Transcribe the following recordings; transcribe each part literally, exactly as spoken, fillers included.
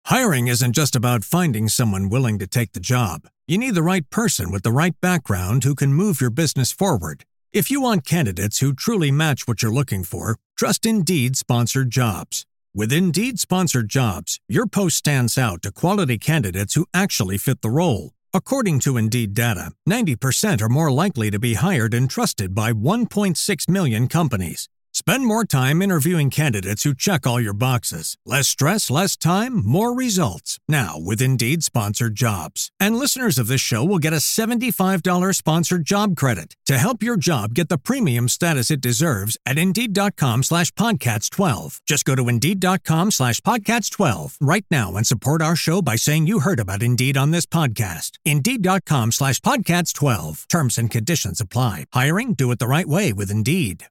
Hiring isn't just about finding someone willing to take the job. You need the right person with the right background who can move your business forward. If you want candidates who truly match what you're looking for, trust Indeed Sponsored Jobs. With Indeed Sponsored Jobs, your post stands out to quality candidates who actually fit the role. According to Indeed data, ninety percent are more likely to be hired and trusted by one point six million companies. Spend more time interviewing candidates who check all your boxes. Less stress, less time, more results. Now with Indeed Sponsored Jobs. And listeners of this show will get a seventy-five dollars sponsored job credit to help your job get the premium status it deserves at Indeed.com slash podcasts 12. Just go to Indeed.com slash podcasts 12 right now and support our show by saying you heard about Indeed on this podcast. Indeed.com slash podcasts 12. Terms and conditions apply. Hiring? Do it the right way with Indeed.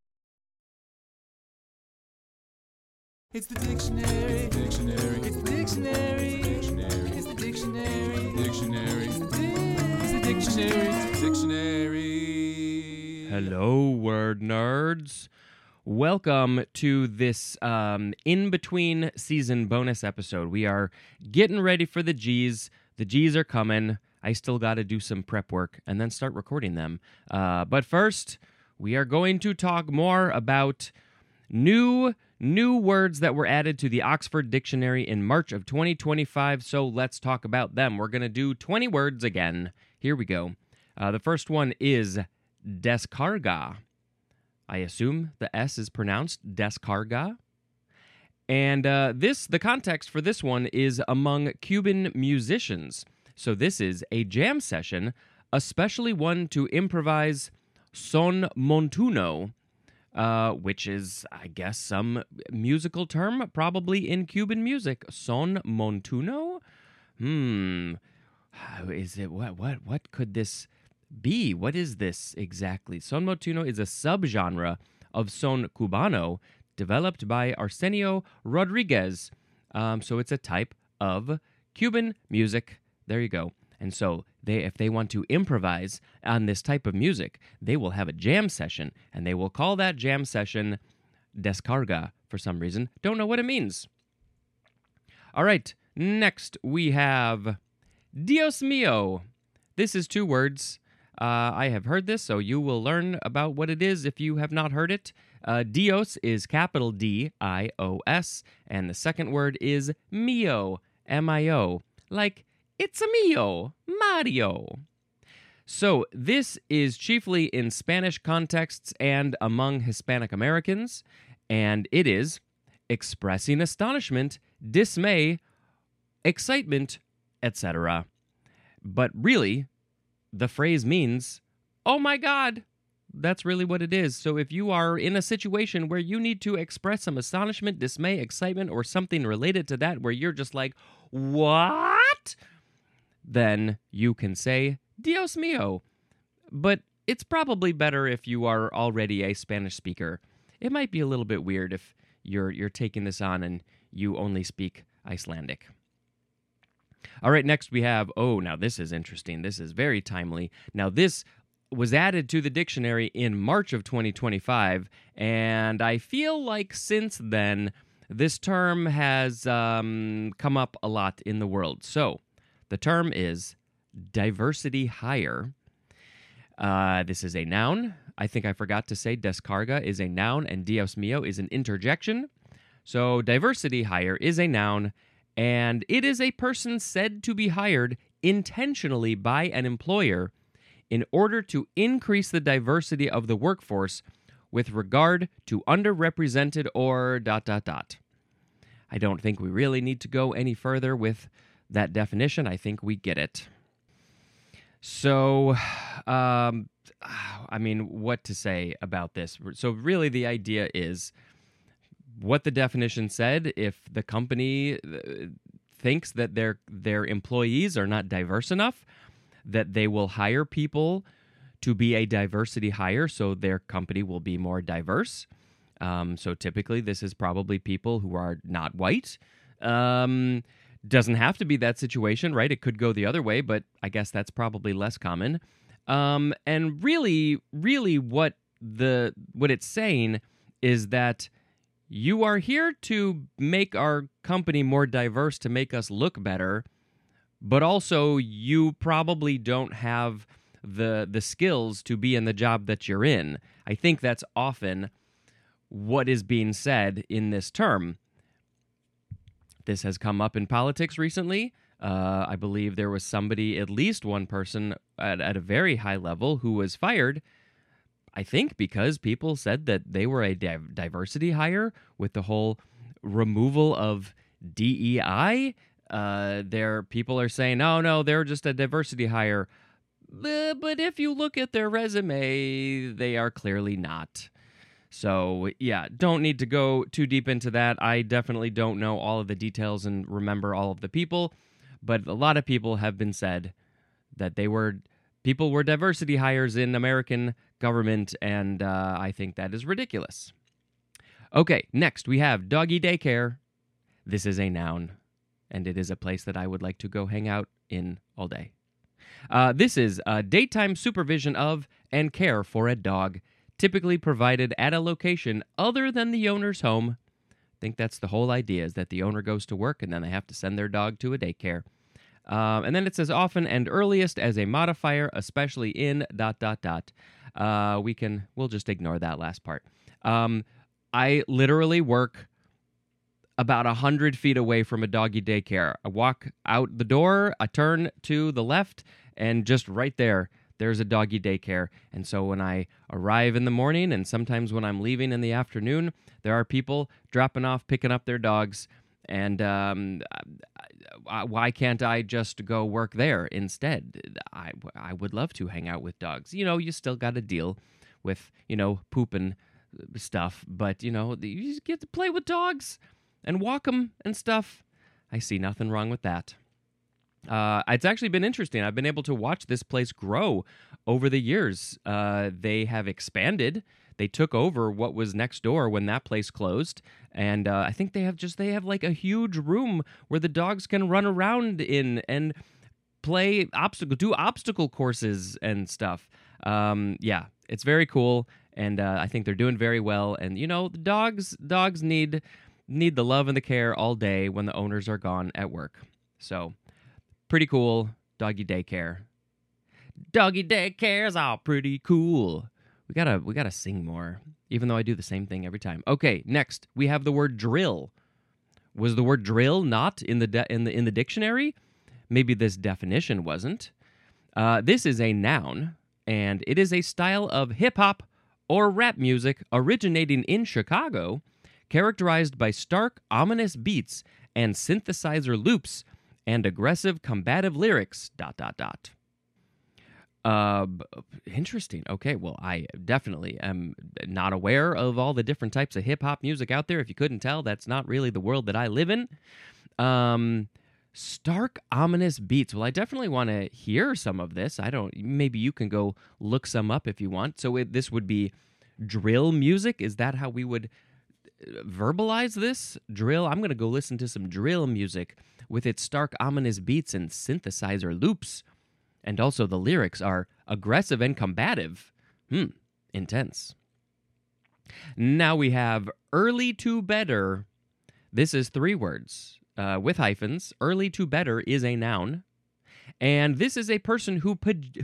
It's the dictionary. It's the dictionary. It's the dictionary. It's the dictionary. Dictionary. It's the dictionary. It's the dictionary. Hello, word nerds. Welcome to this um, in-between season bonus episode. We are getting ready for the G's. The G's are coming. I still got to do some prep work and then start recording them. Uh, but first, we are going to talk more about new New words that were added to the Oxford Dictionary in March of twenty twenty-five, so let's talk about them. We're going to do twenty words again. Here we go. Uh, the first one is descarga. I assume the S is pronounced descarga. And uh, this, the context for this one is among Cuban musicians. So this is a jam session, especially one to improvise son montuno, Uh, which is, I guess, some musical term, probably in Cuban music. Son montuno? Hmm. How is it? What? What? What could this be? What is this exactly? Son montuno is a subgenre of son cubano developed by Arsenio Rodriguez. Um, so it's a type of Cuban music. There you go. And so they, if they want to improvise on this type of music, they will have a jam session, and they will call that jam session descarga for some reason. Don't know what it means. All right, next we have Dios mío. This is two words. Uh, I have heard this, so you will learn about what it is if you have not heard it. Uh, Dios is capital D I O S, and the second word is mío, M I O, like it's a mío, Mario. So this is chiefly in Spanish contexts and among Hispanic Americans, and it is expressing astonishment, dismay, excitement, et cetera. But really, the phrase means, oh my God, that's really what it is. So if you are in a situation where you need to express some astonishment, dismay, excitement, or something related to that where you're just like, what? Then you can say, Dios mío. But it's probably better if you are already a Spanish speaker. It might be a little bit weird if you're you're taking this on and you only speak Icelandic. All right, next we have, oh, now this is interesting. This is very timely. Now this was added to the dictionary in March of twenty twenty-five, and I feel like since then, this term has um, come up a lot in the world. So, the term is diversity hire. Uh, this is a noun. I think I forgot to say descarga is a noun and Dios mío is an interjection. So diversity hire is a noun, and it is a person said to be hired intentionally by an employer in order to increase the diversity of the workforce with regard to underrepresented or dot dot dot. I don't think we really need to go any further with that definition. I think we get it. So, um, I mean, what to say about this? So really the idea is what the definition said. If the company thinks that their their employees are not diverse enough, that they will hire people to be a diversity hire, so their company will be more diverse. Um, so typically this is probably people who are not white. Um... Doesn't have to be that situation, right? It could go the other way, but I guess that's probably less common. Um, and really, really what the what it's saying is that you are here to make our company more diverse, to make us look better, but also you probably don't have the the skills to be in the job that you're in. I think that's often what is being said in this term. This has come up in politics recently. Uh, I believe there was somebody, at least one person at, at a very high level, who was fired, I think because people said that they were a div- diversity hire with the whole removal of D E I. Uh, there, people are saying, oh, no, they're just a diversity hire. Uh, but if you look at their resume, they are clearly not. So, yeah, don't need to go too deep into that. I definitely don't know all of the details and remember all of the people, but a lot of people have been said that they were people were diversity hires in American government, and uh, I think that is ridiculous. Okay, next we have doggy daycare. This is a noun, and it is a place that I would like to go hang out in all day. Uh, this is uh, daytime supervision of and care for a dog, typically provided at a location other than the owner's home. I think that's the whole idea, is that the owner goes to work and then they have to send their dog to a daycare. Um, and then it says often and earliest as a modifier, especially in dot, dot, dot. Uh, we can, we'll just ignore that last part. Um, I literally work about one hundred feet away from a doggy daycare. I walk out the door, I turn to the left, and just right there, there's a doggy daycare. And so when I arrive in the morning, and sometimes when I'm leaving in the afternoon, there are people dropping off, picking up their dogs. And um, why can't I just go work there instead? I, I would love to hang out with dogs. You know, you still got to deal with, you know, poop and stuff. But, you know, you just get to play with dogs and walk them and stuff. I see nothing wrong with that. Uh, it's actually been interesting. I've been able to watch this place grow over the years. Uh, they have expanded. They took over what was next door when that place closed, and uh, I think they have just they have like a huge room where the dogs can run around in and play obstacle, do obstacle courses and stuff. Um, yeah, it's very cool, and uh, I think they're doing very well. And you know, the dogs dogs need need the love and the care all day when the owners are gone at work. So. Pretty cool. Doggy daycare. Doggy daycares are pretty cool. We gotta we gotta sing more, even though I do the same thing every time. Okay, next we have the word drill. Was the word drill not in the de- in the in the dictionary? Maybe this definition wasn't. Uh, this is a noun, and it is a style of hip hop or rap music originating in Chicago, characterized by stark, ominous beats and synthesizer loops. And aggressive, combative lyrics, dot, dot, dot. Uh, interesting. Okay, well, I definitely am not aware of all the different types of hip-hop music out there. If you couldn't tell, that's not really the world that I live in. Um, stark, ominous beats. Well, I definitely want to hear some of this. I don't, maybe you can go look some up if you want. So it, this would be drill music? Is that how we would verbalize this? Drill? I'm going to go listen to some drill music with its stark, ominous beats and synthesizer loops. And also the lyrics are aggressive and combative. Hmm, intense. Now we have early to better. This is three words uh, with hyphens. Early to better is a noun. And this is a person who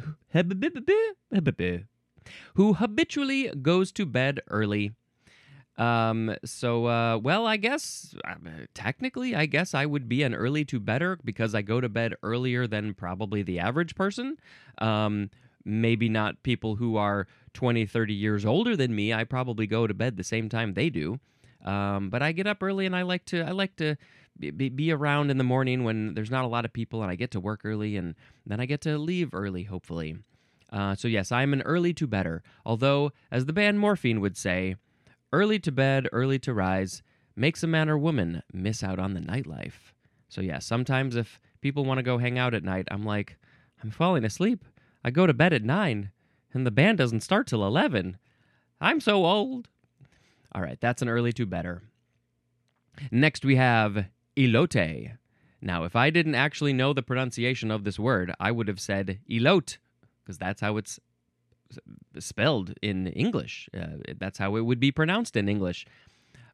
who habitually goes to bed early. Um, so, uh, well, I guess, uh, technically, I guess I would be an early to bedder because I go to bed earlier than probably the average person. Um, maybe not people who are twenty, thirty years older than me. I probably go to bed the same time they do. Um, but I get up early and I like to, I like to be, be around in the morning when there's not a lot of people and I get to work early and then I get to leave early, hopefully. Uh, so yes, I'm an early to bedder. Although, as the band Morphine would say, early to bed, early to rise, makes a man or woman miss out on the nightlife. So yeah, sometimes if people want to go hang out at night, I'm like, I'm falling asleep. I go to bed at nine, and the band doesn't start till eleven. I'm so old. All right, that's an early to bedder. Next we have elote. Now, if I didn't actually know the pronunciation of this word, I would have said elote, because that's how it's spelled in English. Uh, that's how it would be pronounced in English.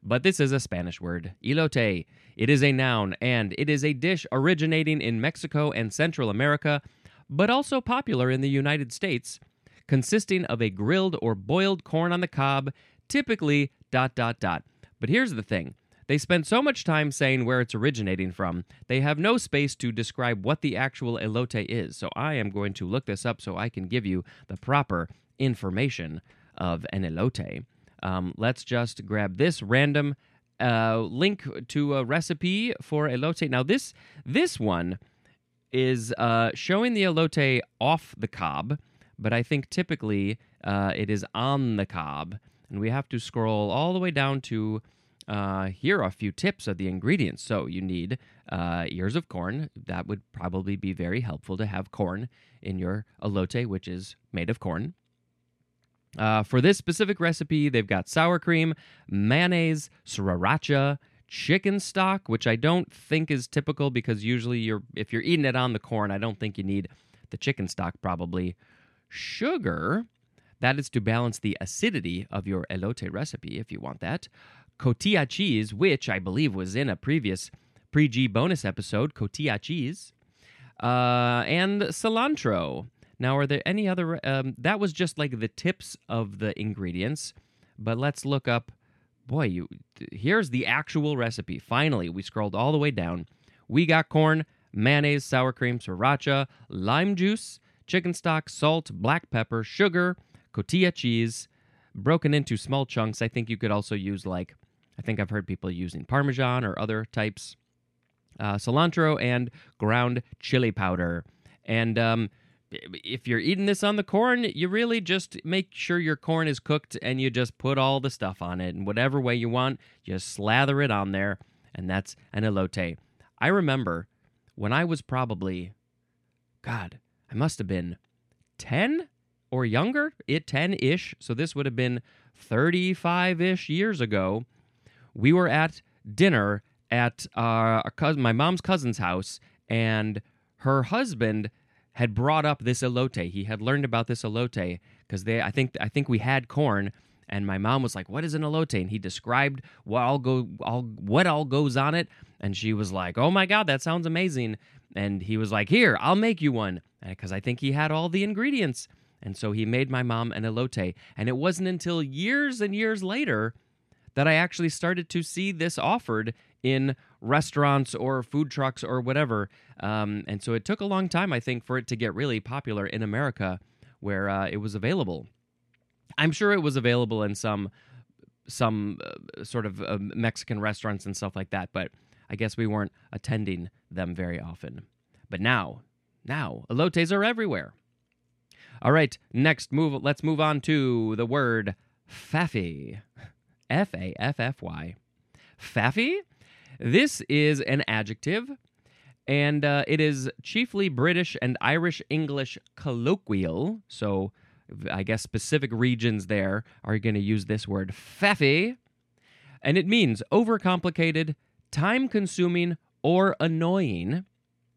But this is a Spanish word, elote. It is a noun, and it is a dish originating in Mexico and Central America, but also popular in the United States, consisting of a grilled or boiled corn on the cob, typically dot dot dot. But here's the thing. They spend so much time saying where it's originating from, they have no space to describe what the actual elote is. So I am going to look this up so I can give you the proper information of an elote. Um, let's just grab this random uh, link to a recipe for elote. Now this this one is uh, showing the elote off the cob, but I think typically uh, it is on the cob. And we have to scroll all the way down to Uh, here are a few tips of the ingredients. So you need uh, ears of corn. That would probably be very helpful to have corn in your elote, which is made of corn. Uh, for this specific recipe, they've got sour cream, mayonnaise, sriracha, chicken stock, which I don't think is typical because usually you're if you're eating it on the corn, I don't think you need the chicken stock probably. Sugar, that is to balance the acidity of your elote recipe if you want that. Cotija cheese, which I believe was in a previous pre-G bonus episode, cotija cheese, uh, and cilantro. Now, are there any other... Um, that was just like the tips of the ingredients, but let's look up... Boy, you here's the actual recipe. Finally, we scrolled all the way down. We got corn, mayonnaise, sour cream, sriracha, lime juice, chicken stock, salt, black pepper, sugar, cotija cheese, broken into small chunks. I think you could also use like... I think I've heard people using Parmesan or other types. Uh, cilantro and ground chili powder. And um, if you're eating this on the corn, you really just make sure your corn is cooked and you just put all the stuff on it. And whatever way you want, just slather it on there. And that's an elote. I remember when I was probably, God, I must have been ten or younger, it ten-ish. So this would have been thirty-five-ish years ago. We were at dinner at uh, our cousin, my mom's cousin's house, and her husband had brought up this elote. He had learned about this elote because they, I think, I think we had corn, and my mom was like, "What is an elote?" And he described what all go, all what all goes on it, and she was like, "Oh my God, that sounds amazing!" And he was like, "Here, I'll make you one," because I think he had all the ingredients, and so he made my mom an elote. And it wasn't until years and years later that I actually started to see this offered in restaurants or food trucks or whatever. Um, and so it took a long time, I think, for it to get really popular in America where uh, it was available. I'm sure it was available in some some uh, sort of uh, Mexican restaurants and stuff like that, but I guess we weren't attending them very often. But now, now, elotes are everywhere. All right, next move. Let's move on to the word faffy. F A F F Y. Faffy? This is an adjective, and uh, it is chiefly British and Irish English colloquial, so I guess specific regions there are going to use this word faffy, and it means overcomplicated, time-consuming, or annoying,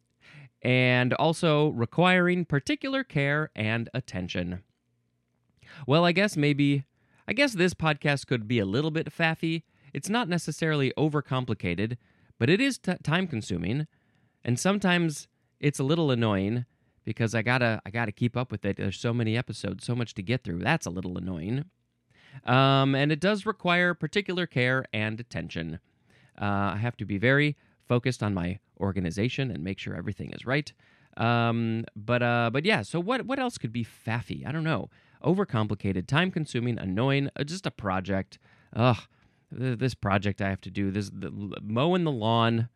and also requiring particular care and attention. Well, I guess maybe... I guess this podcast could be a little bit faffy. It's not necessarily overcomplicated, but it is t- time-consuming, and sometimes it's a little annoying because I gotta I gotta keep up with it. There's so many episodes, so much to get through. That's a little annoying, um, and it does require particular care and attention. Uh, I have to be very focused on my organization and make sure everything is right. Um, but uh, but yeah. So what what else could be faffy? I don't know. Overcomplicated, time-consuming, annoying, uh, just a project. Ugh, th- this project I have to do, this the, mowing the lawn,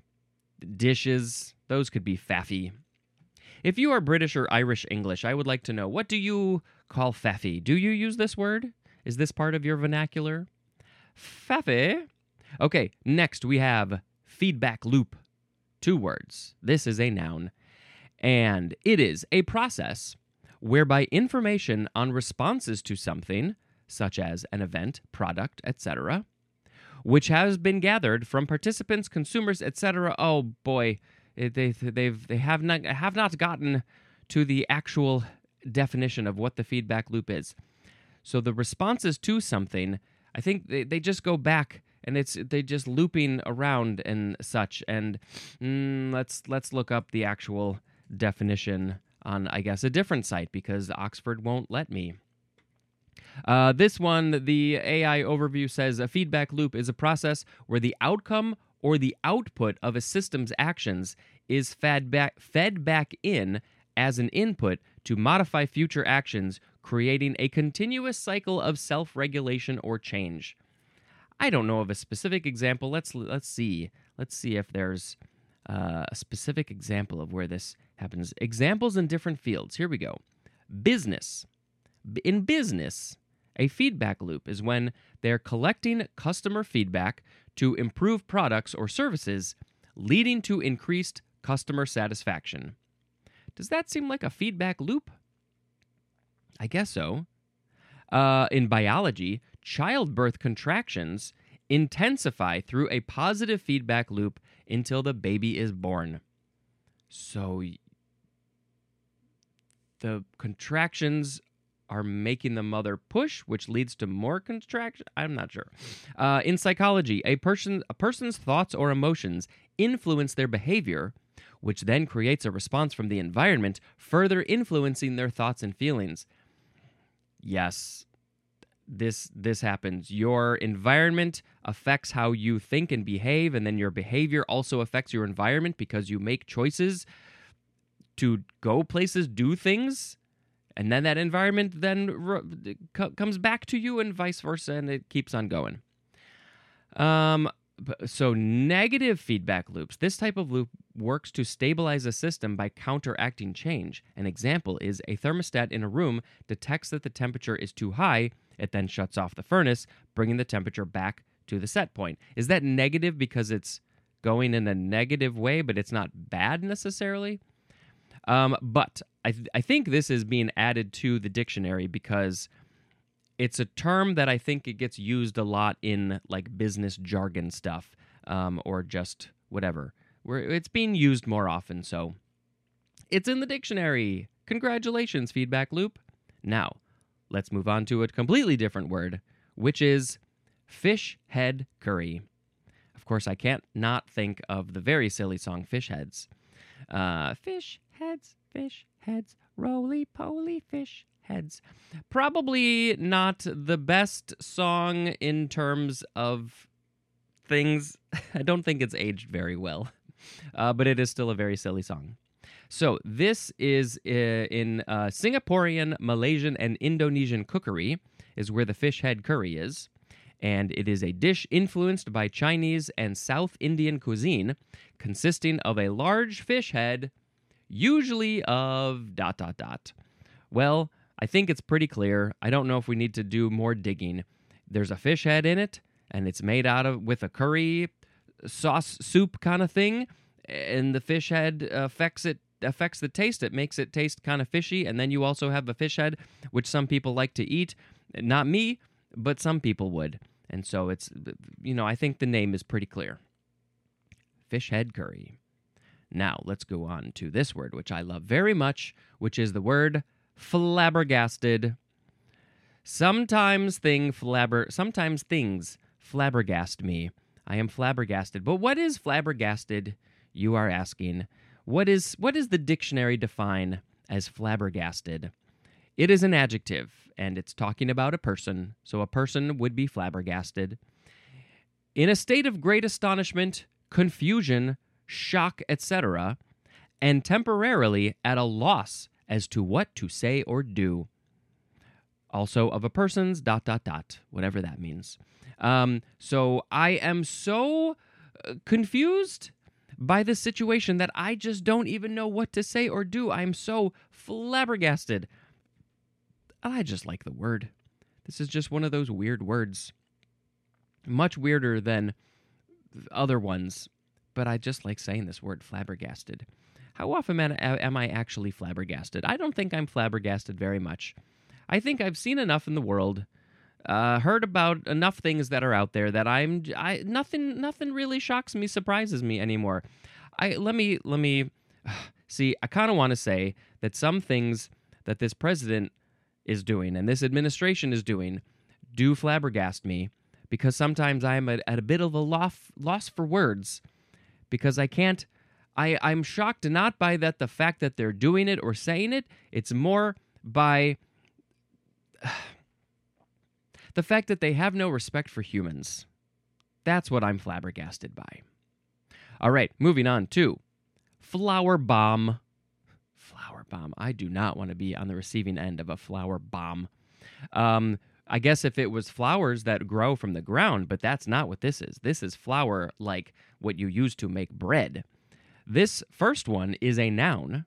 dishes, those could be faffy. If you are British or Irish English, I would like to know, what do you call faffy? Do you use this word? Is this part of your vernacular? Faffy? Okay, next we have feedback loop. Two words. This is a noun. And it is a process whereby information on responses to something, such as an event, product, et cetera, which has been gathered from participants, consumers, et cetera. Oh boy, they they've they have not have not gotten to the actual definition of what the feedback loop is. So the responses to something, I think they, they just go back and it's they just looping around and such. And mm, let's let's look up the actual definition on, I guess, a different site because Oxford won't let me. Uh, this one, the A I overview says a feedback loop is a process where the outcome or the output of a system's actions is fed back, fed back in as an input to modify future actions, creating a continuous cycle of self-regulation or change. I don't know of a specific example. Let's let's see. Let's see if there's uh, a specific example of where this happens. Examples in different fields. Here we go. Business. In business, a feedback loop is when they're collecting customer feedback to improve products or services, leading to increased customer satisfaction. Does that seem like a feedback loop? I guess so. Uh, in biology, childbirth contractions intensify through a positive feedback loop until the baby is born. So the contractions are making the mother push, which leads to more contraction. I'm not sure. Uh, in psychology, a person a person's thoughts or emotions influence their behavior, which then creates a response from the environment, further influencing their thoughts and feelings. Yes, this this happens. Your environment affects how you think and behave, and then your behavior also affects your environment because you make choices to go places, do things. And then that environment then co- comes back to you and vice versa, and it keeps on going. Um, so negative feedback loops. This type of loop works to stabilize a system by counteracting change. An example is a thermostat in a room detects that the temperature is too high. It then shuts off the furnace, bringing the temperature back to the set point. Is that negative because it's going in a negative way, but it's not bad necessarily? Um, but I, th- I think this is being added to the dictionary because it's a term that I think it gets used a lot in like business jargon stuff, um, or just whatever. Where it's being used more often, so it's in the dictionary. Congratulations, feedback loop. Now, let's move on to a completely different word, which is fish head curry. Of course, I can't not think of the very silly song Fish Heads. Uh, fish heads, fish heads, roly-poly fish heads. Probably not the best song in terms of things. I don't think it's aged very well, uh, but it is still a very silly song. So this is uh, in uh, Singaporean, Malaysian, and Indonesian cookery is where the fish head curry is. And it is a dish influenced by Chinese and South Indian cuisine, consisting of a large fish head, usually of dot, dot, dot. Well, I think it's pretty clear. I don't know if we need to do more digging. There's a fish head in it, and it's made out of with a curry sauce soup kind of thing, and the fish head affects it affects the taste. It makes it taste kind of fishy, and then you also have a fish head, which some people like to eat. Not me, but some people would. And so it's, you know, I think the name is pretty clear. Fish head curry. Now, let's go on to this word, which I love very much, which is the word flabbergasted. Sometimes thing flabber, sometimes things flabbergast me. I am flabbergasted. But what is flabbergasted, you are asking? What is what does the dictionary define as flabbergasted? It is an adjective, and it's talking about a person, so a person would be flabbergasted. In a state of great astonishment, confusion, shock, et cetera, and temporarily at a loss as to what to say or do. Also of a person's dot, dot, dot, whatever that means. Um, so I am so uh, confused by this situation that I just don't even know what to say or do. I'm so flabbergasted. I just like the word. This is just one of those weird words. Much weirder than other ones, but I just like saying this word, flabbergasted. How often am I actually flabbergasted? I don't think I'm flabbergasted very much. I think I've seen enough in the world, uh, heard about enough things that are out there that I'm I nothing nothing really shocks me, surprises me anymore. I let me let me see. I kind of want to say that some things that this president is doing and this administration is doing do flabbergast me, because sometimes I'm at, at a bit of a loss, loss for words because I can't, I, I'm shocked not by that the fact that they're doing it or saying it, it's more by the fact that they have no respect for humans. That's what I'm flabbergasted by. All right, moving on to flower bomb. Flower bomb. I do not want to be on the receiving end of a flower bomb. Um, I guess if it was flowers that grow from the ground, but that's not what this is. This is flour like what you use to make bread. This first one is a noun,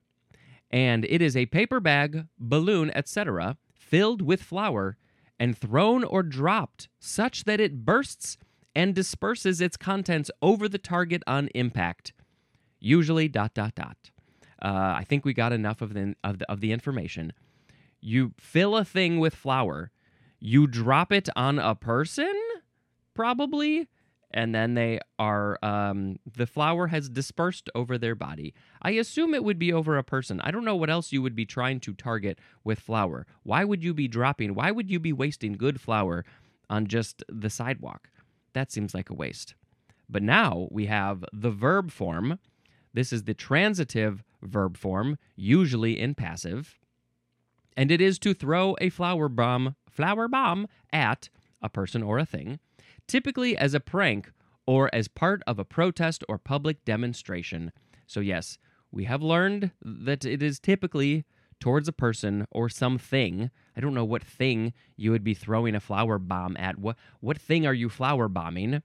and it is a paper bag, balloon, et cetera, filled with flour and thrown or dropped such that it bursts and disperses its contents over the target on impact. Usually dot, dot, dot. Uh, I think we got enough of the, of the of the information. You fill a thing with flour, you drop it on a person, probably, and then they are, um, the flour has dispersed over their body. I assume it would be over a person. I don't know what else you would be trying to target with flour. Why would you be dropping, why would you be wasting good flour on just the sidewalk? That seems like a waste. But now we have the verb form. This is the transitive verb form, usually in passive. And it is to throw a flower bomb, flower bomb at a person or a thing, typically as a prank or as part of a protest or public demonstration. So yes, we have learned that it is typically towards a person or something. I don't know what thing you would be throwing a flower bomb at. What what thing are you flower bombing?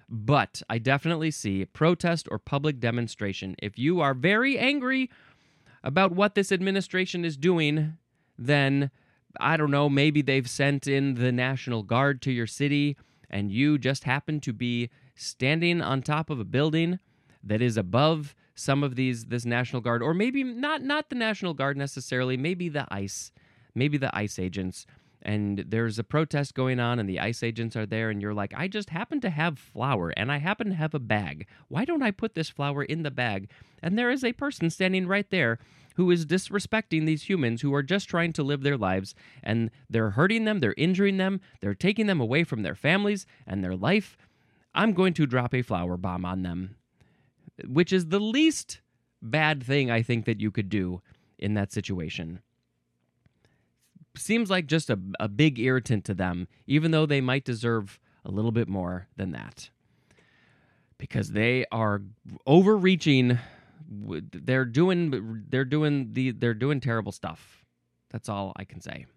But I definitely see protest or public demonstration. If you are very angry about what this administration is doing, then, I don't know, maybe they've sent in the National Guard to your city and you just happen to be standing on top of a building that is above some of these, this National Guard, or maybe not, not the National Guard necessarily, maybe the ICE, maybe the ICE agents, and there's a protest going on and the ICE agents are there and you're like, I just happen to have flour and I happen to have a bag. Why don't I put this flour in the bag? And there is a person standing right there who is disrespecting these humans who are just trying to live their lives, and they're hurting them, they're injuring them, they're taking them away from their families and their life. I'm going to drop a flower bomb on them, which is the least bad thing I think that you could do in that situation. Seems like just a, a big irritant to them, even though they might deserve a little bit more than that. Because they are overreaching. They're doing they're doing the they're doing terrible stuff. That's all I can say.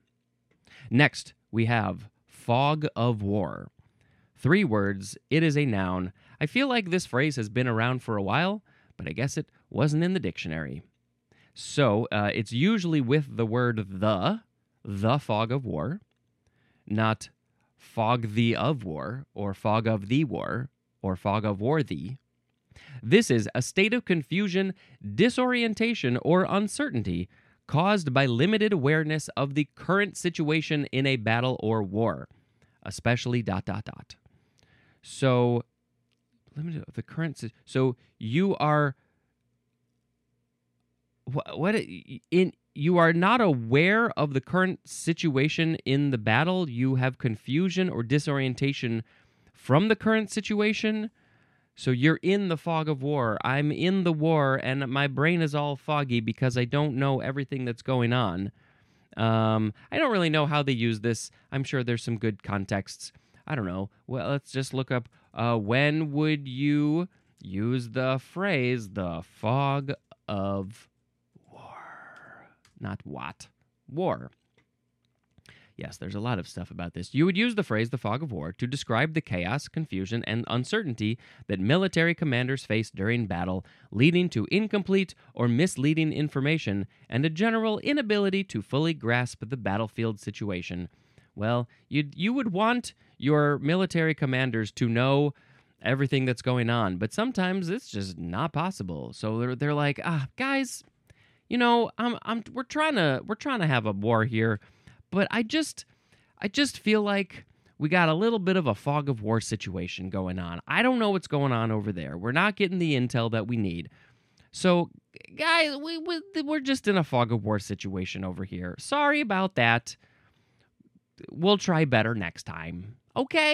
Next, we have fog of war. Three words. It is a noun. I feel like this phrase has been around for a while, but I guess it wasn't in the dictionary. So uh, it's usually with the word the, the fog of war, not fog the of war, or fog of the war, or fog of war the. This is a state of confusion, disorientation, or uncertainty caused by limited awareness of the current situation in a battle or war, especially dot, dot, dot. So, limited the current, so you are, what, what in, you are not aware of the current situation in the battle. You have confusion or disorientation from the current situation. So you're in the fog of war. I'm in the war, and my brain is all foggy because I don't know everything that's going on. Um, I don't really know how they use this. I'm sure there's some good contexts. I don't know. Well, let's just look up, uh, when would you use the phrase, the fog of war? Not what? War. Yes, there's a lot of stuff about this. You would use the phrase the fog of war to describe the chaos, confusion, and uncertainty that military commanders face during battle, leading to incomplete or misleading information and a general inability to fully grasp the battlefield situation. Well, you you would want your military commanders to know everything that's going on, but sometimes it's just not possible. So they're they're like, ah, guys, you know, I'm I'm we're trying to we're trying to have a war here. But I just, I just feel like we got a little bit of a fog of war situation going on. I don't know what's going on over there. We're not getting the intel that we need. So, guys, we, we, we're just in a fog of war situation over here. Sorry about that. We'll try better next time. Okay?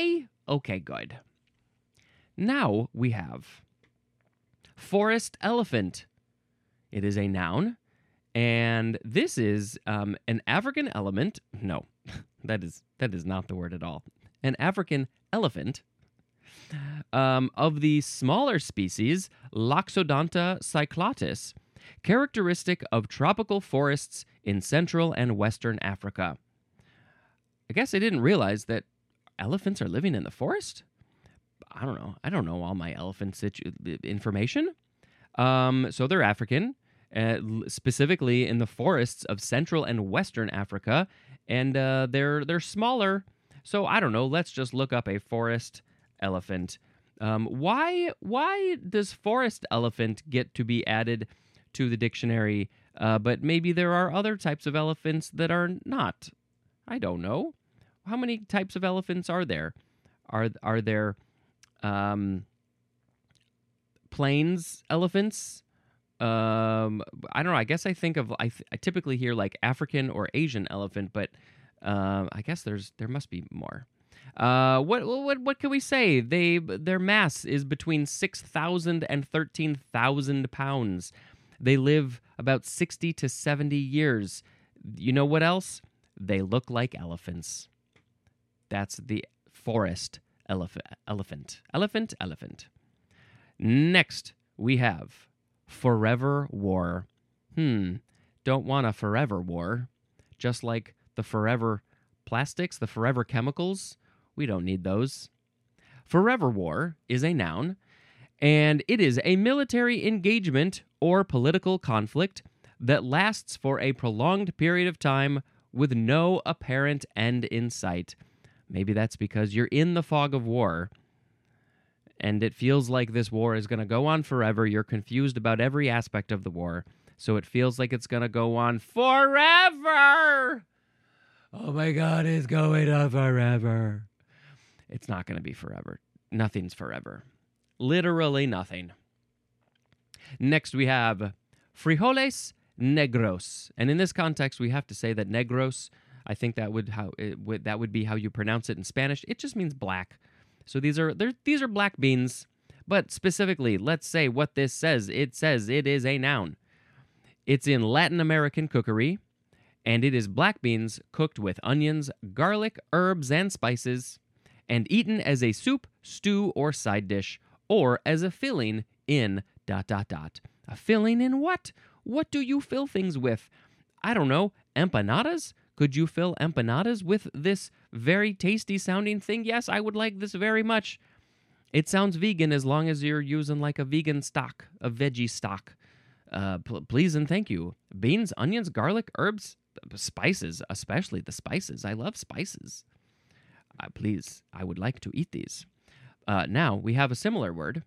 Okay, good. Now we have forest elephant. It is a noun, and this is um, an African element. No, that is that is not the word at all. An African elephant um, of the smaller species Loxodonta cyclotis, characteristic of tropical forests in Central and Western Africa. I guess I didn't realize that elephants are living in the forest. I don't know. I don't know all my elephant situ- information. Um, so they're African, uh, specifically in the forests of Central and Western Africa, and uh, they're they're smaller. So I don't know. Let's just look up a forest elephant. Um, why why does forest elephant get to be added to the dictionary, uh, but maybe there are other types of elephants that are not? I don't know. How many types of elephants are there? Are are there um, plains elephants? Um, I don't know. I guess I think of I, th- I typically hear like African or Asian elephant, but uh, I guess there's there must be more. Uh, what what what can we say? They their mass is between six thousand and thirteen thousand pounds. They live about sixty to seventy years. You know what else? They look like elephants. That's the forest elephant. Elephant. Elephant. Elephant. Next, we have forever war. Hmm. Don't want a forever war. Just like the forever plastics, the forever chemicals. We don't need those. Forever war is a noun, and it is a military engagement or political conflict that lasts for a prolonged period of time with no apparent end in sight. Maybe that's because you're in the fog of war, and it feels like this war is going to go on forever. You're confused about every aspect of the war, so it feels like it's going to go on forever. Oh my God, it's going on forever. It's not going to be forever. Nothing's forever. Literally nothing. Next, we have frijoles negros. And in this context, we have to say that negros, I think that would how it would that would be how you pronounce it in Spanish. It just means black. So these are these are black beans. But specifically, let's say what this says. It says it is a noun. It's in Latin American cookery, and it is black beans cooked with onions, garlic, herbs, and spices, and eaten as a soup, stew, or side dish, or as a filling in dot dot dot. A filling in what? What do you fill things with? I don't know. Empanadas? Could you fill empanadas with this very tasty sounding thing? Yes, I would like this very much. It sounds vegan as long as you're using like a vegan stock, a veggie stock. Uh, pl- please and thank you. Beans, onions, garlic, herbs, spices, especially the spices. I love spices. Uh, please, I would like to eat these. Uh, now, we have a similar word.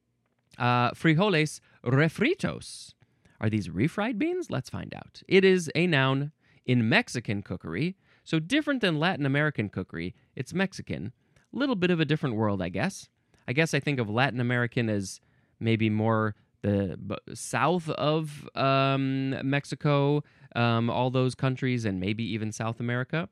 Uh, frijoles refritos. Are these refried beans? Let's find out. It is a noun in Mexican cookery, so different than Latin American cookery. It's Mexican. A little bit of a different world, I guess. I guess I think of Latin American as maybe more the b- south of um, Mexico, um, all those countries, and maybe even South America.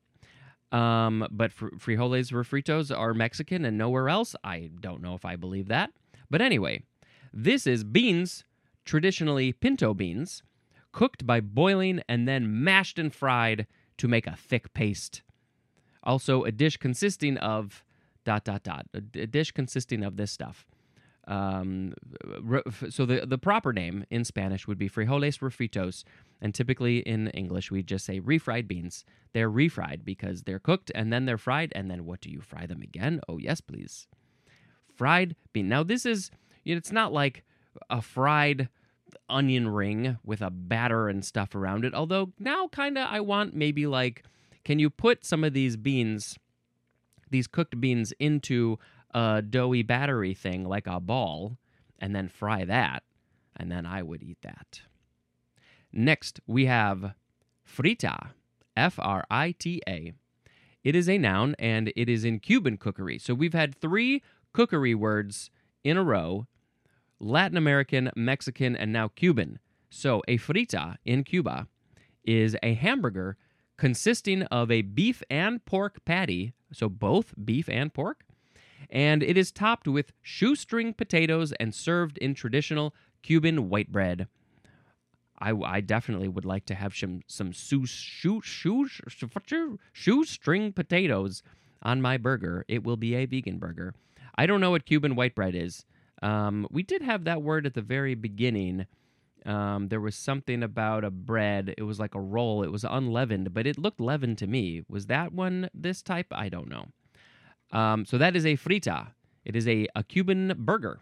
Um, but fr- frijoles refritos are Mexican and nowhere else. I don't know if I believe that. But anyway, this is beans, traditionally pinto beans, cooked by boiling and then mashed and fried to make a thick paste. Also, a dish consisting of dot, dot, dot. A, a dish consisting of this stuff. Um, re, so the, the proper name in Spanish would be frijoles refritos, and typically in English we just say refried beans. They're refried because they're cooked and then they're fried, and then what do you fry them again? Oh, yes, please. Fried bean. Now, this is, you know, it's not like a fried onion ring with a batter and stuff around it, although now kind of I want maybe like, can you put some of these beans, these cooked beans into a doughy battery thing like a ball and then fry that, and then I would eat that. Next, we have frita, F R I T A. It is a noun, and it is in Cuban cookery. So we've had three cookery words in a row: Latin American, Mexican, and now Cuban. So a frita in Cuba is a hamburger consisting of a beef and pork patty, so both beef and pork, and it is topped with shoestring potatoes and served in traditional Cuban white bread. I, I definitely would like to have some some shoe, shoe, shoe, shoe, shoestring potatoes on my burger. It will be a vegan burger. I don't know what Cuban white bread is. Um, we did have that word at the very beginning. Um, there was something about a bread. It was like a roll. It was unleavened, but it looked leavened to me. Was that one this type? I don't know. Um, so that is a frita. It is a, a Cuban burger.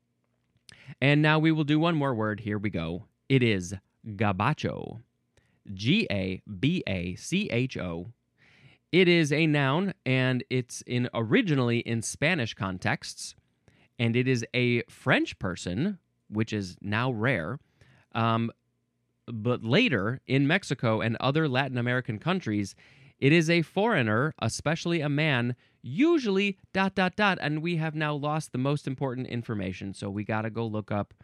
And now we will do one more word. Here we go. It is gabacho. G A B A C H O. It is a noun, and it's in originally in Spanish contexts, and it is a French person, which is now rare, um, but later in Mexico and other Latin American countries, it is a foreigner, especially a man, usually dot, dot, dot, and we have now lost the most important information, so we gotta go look up,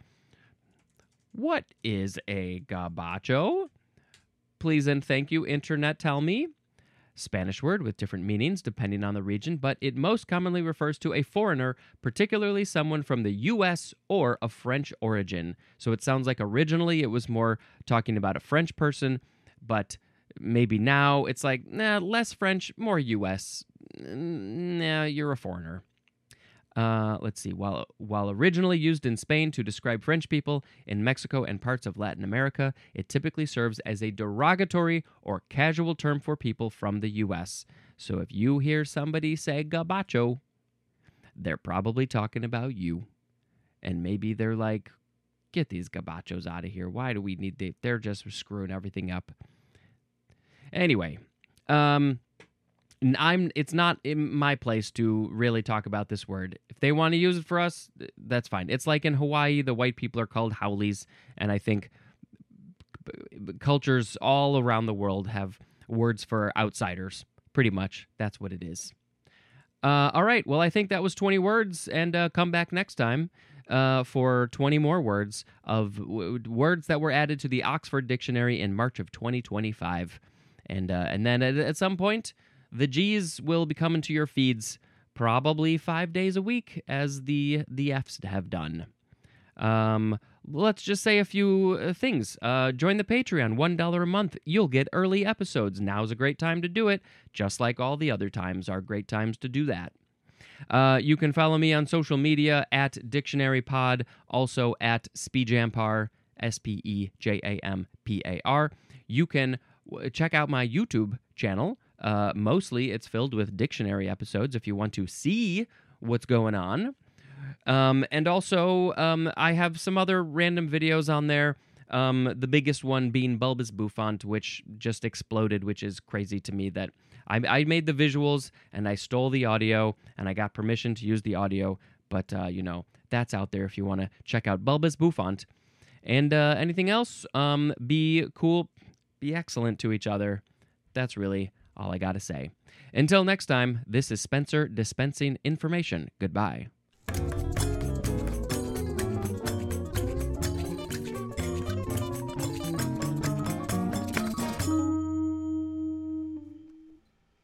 what is a gabacho? Please and thank you, Internet, tell me. Spanish word with different meanings depending on the region, but it most commonly refers to a foreigner, particularly someone from the U S or of French origin. So it sounds like originally it was more talking about a French person, but maybe now it's like, nah, less French, more U S. Nah, you're a foreigner. Uh, let's see. While while originally used in Spain to describe French people, in Mexico and parts of Latin America, it typically serves as a derogatory or casual term for people from the U S. So if you hear somebody say gabacho, they're probably talking about you. And maybe they're like, get these gabachos out of here. Why do we need they they're just screwing everything up. Anyway, um I'm. It's not in my place to really talk about this word. If they want to use it for us, that's fine. It's like in Hawaii, the white people are called haoles, and I think cultures all around the world have words for outsiders. Pretty much, that's what it is. Uh, all right, well, I think that was twenty words, and uh, come back next time uh, for twenty more words of w- words that were added to the Oxford Dictionary in March of twenty twenty-five. And, uh, and then at, at some point, the G's will be coming to your feeds probably five days a week, as the the F's have done. Um, let's just say a few uh, things. Uh, join the Patreon, one dollar a month. You'll get early episodes. Now's a great time to do it, just like all the other times are great times to do that. Uh, you can follow me on social media at DictionaryPod, also at Speejampar, S P E J A M P A R. You can w- check out my YouTube channel. Uh, mostly it's filled with dictionary episodes if you want to see what's going on. Um, and also, um, I have some other random videos on there. Um, the biggest one being Bulbous Bouffant, which just exploded, which is crazy to me that I, I made the visuals and I stole the audio and I got permission to use the audio. But, uh, you know, that's out there if you want to check out Bulbous Bouffant. And uh, anything else, um, be cool, be excellent to each other. That's really all I gotta say. Until next time, this is Spencer dispensing information. Goodbye.